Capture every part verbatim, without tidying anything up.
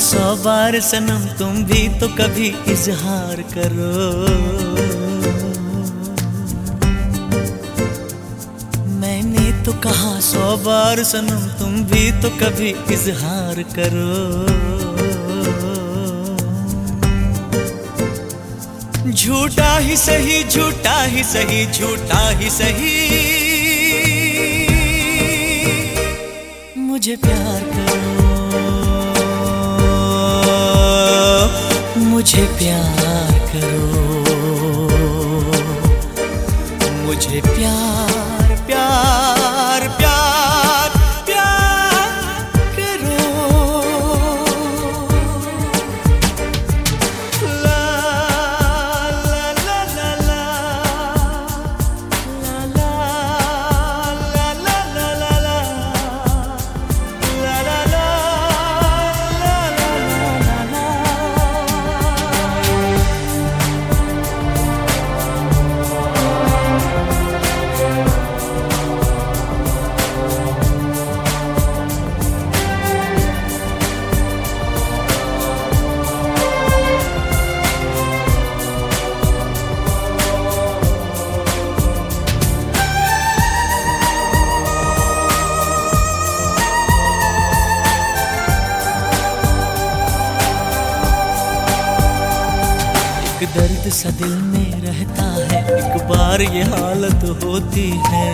सौ बार सनम तुम भी तो कभी इजहार करो। मैंने तो कहा सौ बार सनम तुम भी तो कभी इजहार करो। झूठा ही सही झूठा ही सही झूठा ही सही मुझे प्यार करो, मुझे प्यार करो, मुझे प्यार प्यार प्यार प्यार करो। ला ला ला ला ला ला ला ला ला ला ला दर्द सा दिल में रहता है, एक बार ये हालत होती है।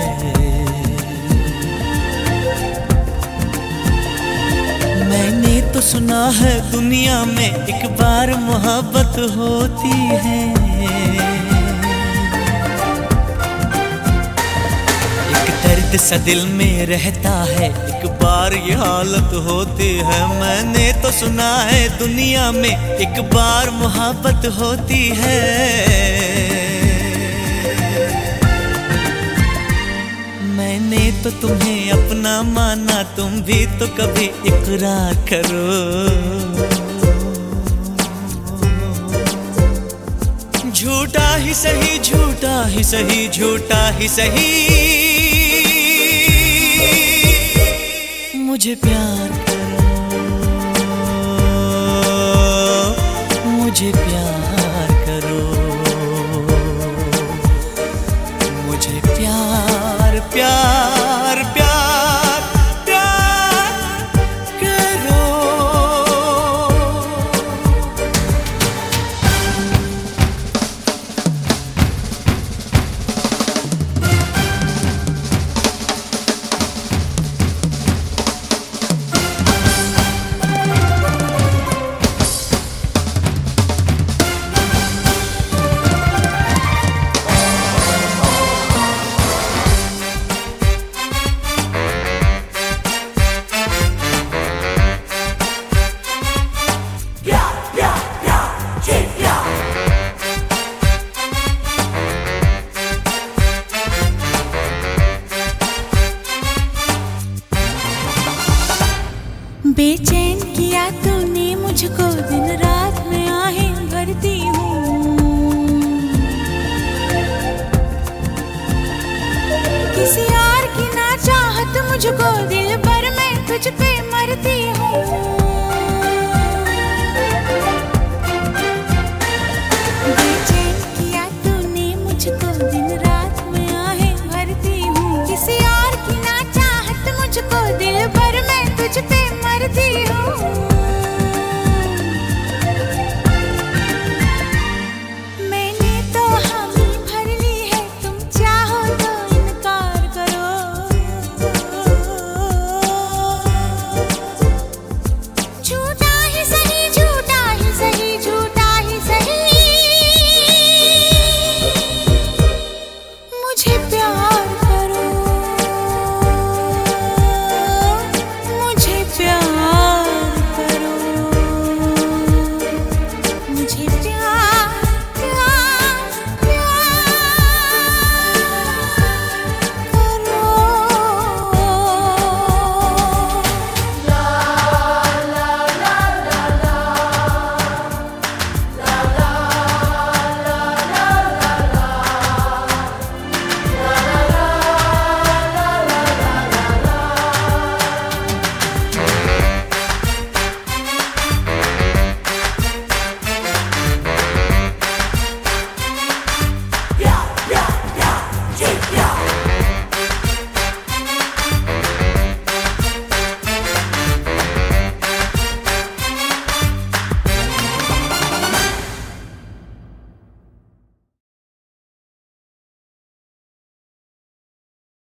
मैंने तो सुना है दुनिया में एक बार मोहब्बत होती है। एक दर्द सा दिल में रहता है, एक बार ये हालत होती है। मैंने तो सुना है दुनिया में एक बार मोहब्बत होती है। मैंने तो तुम्हें अपना माना, तुम भी तो कभी इकरार करो। झूठा ही सही झूठा ही सही झूठा ही सही मुझे प्यार करो, मुझे प्यार करो, मुझे प्यार प्यार प्यार प्यार करो। बेचैन किया तूने मुझको, दिन रात में आहें भरती हूँ। किसी और की ना चाहत मुझको, दिल भर में तुझ पे मरती हूँ।